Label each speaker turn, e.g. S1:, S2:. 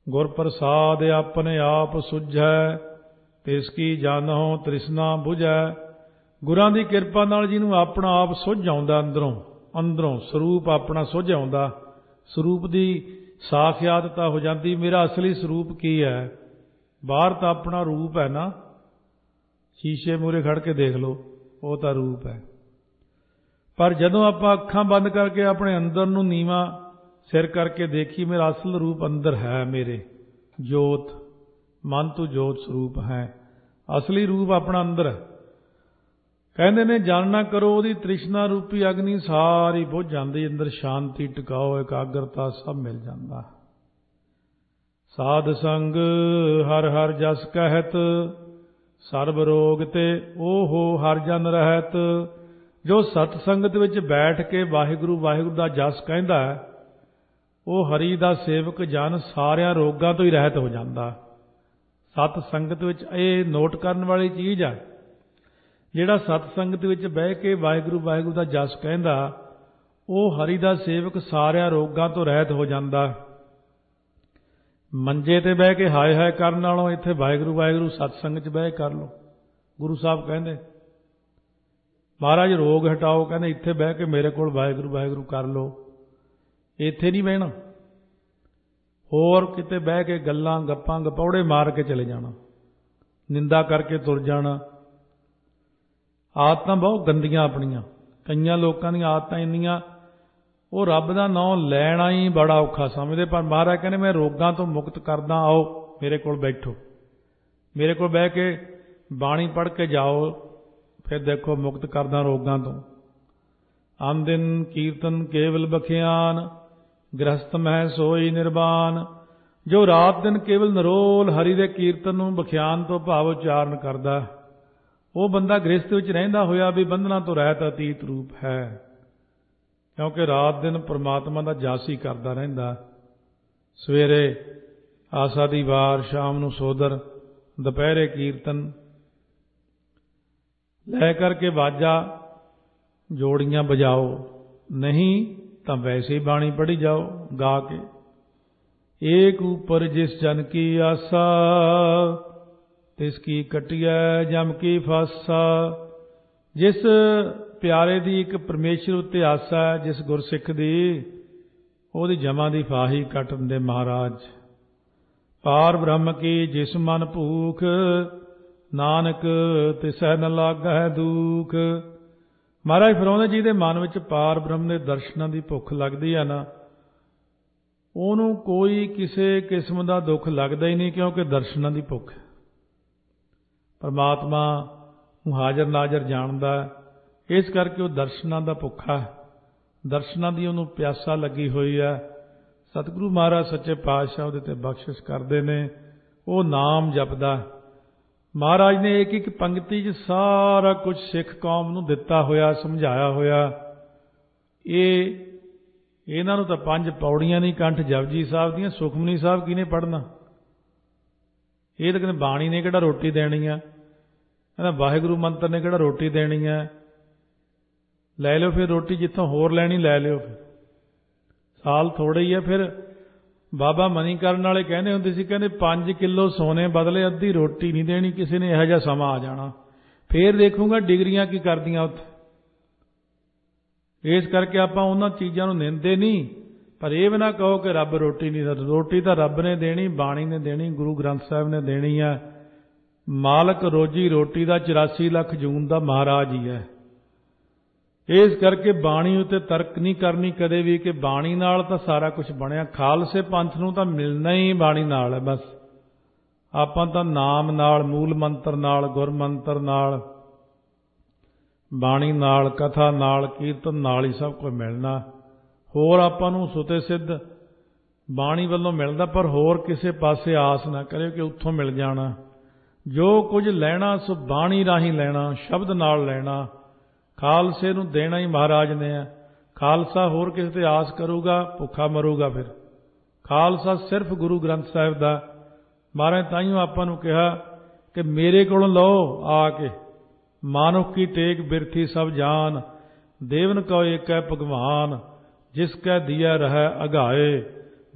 S1: गुर प्रसाद अपने आप सुझै, तिसकी जानहो तृष्णा बुझै। गुरां दी किरपा नाल जिहनूं अपना आप सुझ आउंदा, अंदरों ਸਰੂਪ ਆਪਣਾ ਸੁਝ ਆਉਂਦਾ, ਸਰੂਪ ਦੀ ਸਾਖਿਆਤਤਾ ਹੋ ਜਾਂਦੀ। ਮੇਰਾ ਅਸਲੀ ਸਰੂਪ ਕੀ ਹੈ? ਬਾਹਰ ਤਾਂ ਆਪਣਾ ਰੂਪ ਹੈ ਨਾ, ਸ਼ੀਸ਼ੇ ਮੂਹਰੇ ਖੜ ਕੇ ਦੇਖ ਲਓ, ਉਹ ਤਾਂ ਰੂਪ ਹੈ। ਪਰ ਜਦੋਂ ਆਪਾਂ ਅੱਖਾਂ ਬੰਦ ਕਰਕੇ ਆਪਣੇ ਅੰਦਰ ਨੂੰ ਨੀਵਾਂ ਸਿਰ ਕਰਕੇ ਦੇਖੀ, ਮੇਰਾ ਅਸਲ ਰੂਪ ਅੰਦਰ ਹੈ। ਮੇਰੇ ਜੋਤ, ਮਨ ਤੋਂ ਜੋਤ ਸਰੂਪ ਹੈ। ਅਸਲੀ ਰੂਪ ਆਪਣਾ ਅੰਦਰ ਹੈ। ਕਹਿੰਦੇ ਨੇ ਜਾਣਨਾ ਕਰੋ ਉਹਦੀ ਤ੍ਰਿਸ਼ਨਾ ਰੂਪੀ ਅਗਨੀ ਸਾਰੀ ਬੁੱਝ ਜਾਂਦੀ, ਅੰਦਰ ਸ਼ਾਂਤੀ ਟਿਕਾਓ, ਇਕਾਗਰਤਾ ਸਭ ਮਿਲ ਜਾਂਦਾ। ਸਾਧ ਸੰਗ ਹਰ ਹਰ ਜਸ ਕਹਿਤ, ਸਰਬ ਰੋਗ ਤੇ ਓਹੋ ਹਰ ਜਨ ਰਹਿਤ। ਜੋ ਸਤ ਸੰਗਤ ਵਿੱਚ ਬੈਠ ਕੇ ਵਾਹਿਗੁਰੂ ਵਾਹਿਗੁਰੂ ਦਾ ਜਸ ਕਹਿੰਦਾ ਹੈ, ਉਹ ਹਰੀ ਦਾ ਸੇਵਕ ਜਨ ਸਾਰਿਆਂ ਰੋਗਾਂ ਤੋਂ ਹੀ ਰਹਿਤ ਹੋ ਜਾਂਦਾ। ਸਤ ਸੰਗਤ ਵਿੱਚ ਇਹ ਨੋਟ ਕਰਨ ਵਾਲੀ ਚੀਜ਼ ਹੈ, ਜਿਹੜਾ ਸਤ ਸੰਗਤ ਵਿੱਚ ਬਹਿ ਕੇ ਵਾਹਿਗੁਰੂ ਵਾਹਿਗੁਰੂ ਦਾ ਜਸ ਕਹਿੰਦਾ, ਉਹ ਹਰੀ ਦਾ ਸੇਵਕ ਸਾਰਿਆਂ ਰੋਗਾਂ ਤੋਂ ਰਹਿਤ ਹੋ ਜਾਂਦਾ। ਮੰਜੇ ਤੇ ਬਹਿ ਕੇ ਹਾਏ ਹਾਏ ਕਰਨ ਨਾਲੋਂ ਇੱਥੇ ਵਾਹਿਗੁਰੂ ਵਾਹਿਗੁਰੂ ਸਤ ਸੰਗਤ 'ਚ ਬਹਿ ਕਰ ਲਓ। ਗੁਰੂ ਸਾਹਿਬ ਕਹਿੰਦੇ ਮਹਾਰਾਜ ਰੋਗ ਹਟਾਓ, ਕਹਿੰਦੇ ਇੱਥੇ ਬਹਿ ਕੇ ਮੇਰੇ ਕੋਲ ਵਾਹਿਗੁਰੂ ਵਾਹਿਗੁਰੂ ਕਰ ਲਓ। ਇੱਥੇ ਨਹੀਂ ਬਹਿਣਾ, ਹੋਰ ਕਿਤੇ ਬਹਿ ਕੇ ਗੱਲਾਂ ਗੱਪਾਂ ਗਪੌੜੇ ਮਾਰ ਕੇ ਚਲੇ ਜਾਣਾ, ਨਿੰਦਾ ਕਰਕੇ ਤੁਰ ਜਾਣਾ। ਆਦਤਾਂ ਬਹੁਤ ਗੰਦੀਆਂ ਆਪਣੀਆਂ। ਕਈਆਂ ਲੋਕਾਂ ਦੀਆਂ ਆਦਤਾਂ ਇੰਨੀਆਂ, ਉਹ ਰੱਬ ਦਾ ਨਾਮ ਲੈਣਾ ਹੀ ਬੜਾ ਔਖਾ ਸਮਝਦੇ। ਪਰ ਮਹਾਰਾਜ ਕਹਿੰਦੇ ਮੈਂ ਰੋਗਾਂ ਤੋਂ ਮੁਕਤ ਕਰਦਾ, ਆਓ ਮੇਰੇ ਕੋਲ ਬੈਠੋ, ਮੇਰੇ ਕੋਲ ਬਹਿ ਕੇ ਬਾਣੀ ਪੜ੍ਹ ਕੇ ਜਾਓ, ਫਿਰ ਦੇਖੋ ਮੁਕਤ ਕਰਦਾ ਰੋਗਾਂ ਤੋਂ। ਆਨ ਦਿਨ ਕੀਰਤਨ ਕੇਵਲ ਬਖਿਆਨ, ਗ੍ਰਸਤ ਮਹਿ ਸੋਈ ਨਿਰਵਾਨ। ਜੋ ਰਾਤ ਦਿਨ ਕੇਵਲ ਨਿਰੋਲ ਹਰੀ ਦੇ ਕੀਰਤਨ ਨੂੰ ਬਖਿਆਨ ਤੋਂ ਭਾਵ ਉਚਾਰਨ ਕਰਦਾ, ਉਹ ਬੰਦਾ ਗ੍ਰਸਤ ਵਿੱਚ ਰਹਿੰਦਾ ਹੋਇਆ ਵੀ ਬੰਧਨਾਂ ਤੋਂ ਰਹਿਤ ਅਤੀਤ ਰੂਪ ਹੈ। ਕਿਉਂਕਿ ਰਾਤ ਦਿਨ ਪਰਮਾਤਮਾ ਦਾ ਜਸ ਹੀ ਕਰਦਾ ਰਹਿੰਦਾ। ਸਵੇਰੇ ਆਸਾ ਦੀ ਵਾਰ, ਸ਼ਾਮ ਨੂੰ ਸੋਦਰ, ਦੁਪਹਿਰੇ ਕੀਰਤਨ ਲੈ ਕਰਕੇ ਵਾਜਾ ਜੋੜੀਆਂ ਬਜਾਓ, ਨਹੀਂ ਤਾਂ ਵੈਸੇ ਹੀ ਬਾਣੀ ਪੜ੍ਹੀ ਜਾਓ ਗਾ ਕੇ। ਏਕ ਉਪਰ ਜਿਸ ਜਨ ਕੀ ਆਸਾ, ਤਿਸ ਕੀ ਕਟਿਐ ਜਮ ਕੀ ਫਾਸਾ। ਜਿਸ ਪਿਆਰੇ ਦੀ ਇੱਕ ਪਰਮੇਸ਼ਰ ਉੱਤੇ ਆਸਾ ਹੈ, ਜਿਸ ਗੁਰਸਿੱਖ ਦੀ, ਉਹਦੀ ਜਮਾਂ ਦੀ ਫਾਹੀ ਕੱਟ ਦਿੰਦੇ ਮਹਾਰਾਜ। ਪਾਰ ਬ੍ਰਹਮ ਕੀ ਜਿਸ ਮਨ ਭੂਖ, ਨਾਨਕ ਤਿਸੈ ਨ ਲਾਗੈ ਦੁਖ। ਮਹਾਰਾਜ ਫਰਮਾਉਂਦੇ ਜਿਹਦੇ ਮਨ ਵਿੱਚ ਪਾਰ ਬ੍ਰਹਮ ਦੇ ਦਰਸ਼ਨਾਂ ਦੀ ਭੁੱਖ ਲੱਗਦੀ ਹੈ ਨਾ, ਉਹਨੂੰ ਕੋਈ ਕਿਸੇ ਕਿਸਮ ਦਾ ਦੁੱਖ ਲੱਗਦਾ ਹੀ ਨਹੀਂ, ਕਿਉਂਕਿ ਦਰਸ਼ਨਾਂ ਦੀ ਭੁੱਖ ਹੈ। ਪਰਮਾਤਮਾ ਨੂੰ ਹਾਜ਼ਰ ਨਾਜ਼ਰ ਜਾਣਦਾ, ਇਸ ਕਰਕੇ ਉਹ ਦਰਸ਼ਨਾਂ ਦਾ ਭੁੱਖਾ ਹੈ, ਦਰਸ਼ਨਾਂ ਦੀ ਉਹਨੂੰ ਪਿਆਸਾ ਲੱਗੀ ਹੋਈ ਹੈ। ਸਤਿਗੁਰੂ ਮਹਾਰਾਜ ਸੱਚੇ ਪਾਤਸ਼ਾਹ ਉਹਦੇ ਤੇ ਬਖਸ਼ਿਸ਼ ਕਰਦੇ ਨੇ। ਉਹ ਨਾਮ ਜਪਦਾ। ਮਹਾਰਾਜ ਨੇ ਇੱਕ ਇੱਕ ਪੰਕਤੀ 'ਚ ਸਾਰਾ ਕੁਝ ਸਿੱਖ ਕੌਮ ਨੂੰ ਦਿੱਤਾ ਹੋਇਆ, ਸਮਝਾਇਆ ਹੋਇਆ। ਇਹਨਾਂ ਨੂੰ ਤਾਂ 5 ਪੌੜੀਆਂ ਨਹੀਂ ਕੰਠ ਜਪਜੀ ਸਾਹਿਬ ਦੀਆਂ, ਸੁਖਮਨੀ ਸਾਹਿਬ ਕਿਹਨੇ ਪੜ੍ਹਨਾ? ਇਹ ਤਾਂ ਕਹਿੰਦੇ ਬਾਣੀ ਨੇ ਕਿਹੜਾ ਰੋਟੀ ਦੇਣੀ ਆ, ਕਹਿੰਦਾ ਵਾਹਿਗੁਰੂ ਮੰਤਰ ਨੇ ਕਿਹੜਾ ਰੋਟੀ ਦੇਣੀ ਆ। ਲੈ ਲਿਓ ਫਿਰ ਰੋਟੀ, ਜਿੱਥੋਂ ਹੋਰ ਲੈਣੀ ਲੈ ਲਿਓ। ਫਿਰ ਸਾਲ ਥੋੜ੍ਹੇ ਹੀ ਆ। ਫਿਰ ਬਾਬਾ ਮਨੀਕਰਨ ਵਾਲੇ ਕਹਿੰਦੇ ਹੁੰਦੇ ਸੀ, ਕਹਿੰਦੇ 5 ਕਿਲੋ ਸੋਨੇ ਬਦਲੇ ਅੱਧੀ ਰੋਟੀ ਨਹੀਂ ਦੇਣੀ ਕਿਸੇ ਨੇ। ਇਹੋ ਜਿਹਾ ਸਮਾਂ ਆ ਜਾਣਾ, ਫੇਰ ਦੇਖੂਗਾ ਡਿਗਰੀਆਂ ਕੀ ਕਰਦੀਆਂ ਉੱਥੇ। ਇਸ ਕਰਕੇ ਆਪਾਂ ਉਹਨਾਂ ਚੀਜ਼ਾਂ ਨੂੰ ਨਿੰਦੇ ਨਹੀਂ, ਪਰ ਇਹ ਵੀ ਨਾ ਕਹੋ ਕਿ ਰੱਬ ਰੋਟੀ ਨਹੀਂ ਦਿੰਦਾ। ਰੋਟੀ ਤਾਂ ਰੱਬ ਨੇ ਦੇਣੀ, ਬਾਣੀ ਨੇ ਦੇਣੀ, ਗੁਰੂ ਗ੍ਰੰਥ ਸਾਹਿਬ ਨੇ ਦੇਣੀ ਆ। ਮਾਲਕ ਰੋਜੀ ਰੋਟੀ ਦਾ 84 ਲੱਖ ਜੂਨ ਦਾ ਮਹਾਰਾਜ ਹੀ ਹੈ। ਇਸ ਕਰਕੇ ਬਾਣੀ ਉੱਤੇ ਤਰਕ ਨਹੀਂ ਕਰਨੀ ਕਦੇ ਵੀ ਕਿ ਬਾਣੀ ਨਾਲ ਤਾਂ ਸਾਰਾ ਕੁਝ ਬਣਿਆ। ਖਾਲਸੇ ਪੰਥ ਨੂੰ ਤਾਂ ਮਿਲਣਾ ਹੀ ਬਾਣੀ ਨਾਲ ਹੈ। ਬਸ ਆਪਾਂ ਤਾਂ ਨਾਮ ਨਾਲ, ਮੂਲ ਮੰਤਰ ਨਾਲ, ਗੁਰਮੰਤਰ ਨਾਲ, ਬਾਣੀ ਨਾਲ, ਕਥਾ ਨਾਲ, ਕੀਰਤਨ ਨਾਲ ਹੀ ਸਭ ਕੁਝ ਮਿਲਣਾ। ਹੋਰ ਆਪਾਂ ਨੂੰ ਸੁਤੇ ਸਿੱਧ ਬਾਣੀ ਵੱਲੋਂ ਮਿਲਦਾ, ਪਰ ਹੋਰ ਕਿਸੇ ਪਾਸੇ ਆਸ ਨਾ ਕਰਿਓ ਕਿ ਉੱਥੋਂ ਮਿਲ ਜਾਣਾ। ਜੋ ਕੁਝ ਲੈਣਾ ਸੋ ਬਾਣੀ ਰਾਹੀਂ ਲੈਣਾ, ਸ਼ਬਦ ਨਾਲ ਲੈਣਾ। ਖਾਲਸੇ ਨੂੰ ਦੇਣਾ ਹੀ ਮਹਾਰਾਜ ਨੇ ਹੈ। ਖਾਲਸਾ ਹੋਰ ਕਿਸੇ ਤੇ ਆਸ ਕਰੂਗਾ, ਭੁੱਖਾ ਮਰੂਗਾ। ਫਿਰ ਖਾਲਸਾ ਸਿਰਫ ਗੁਰੂ ਗ੍ਰੰਥ ਸਾਹਿਬ ਦਾ। ਮਹਾਰਾਜ ਤਾਈਓ ਆਪਾਂ ਨੂੰ ਕਿਹਾ ਕਿ ਮੇਰੇ ਕੋਲੋਂ ਲਓ ਆ ਕੇ, ਮਾਨੁਖ ਕੀ ਟੇਕ ਬਿਰਥੀ ਸਭ ਜਾਨ, ਦੇਵਨ ਕਉ ਏਕੈ ਭਗਵਾਨ, ਜਿਸ ਕੈ ਦੀਆ ਰਹਿ ਅਗਾਏ,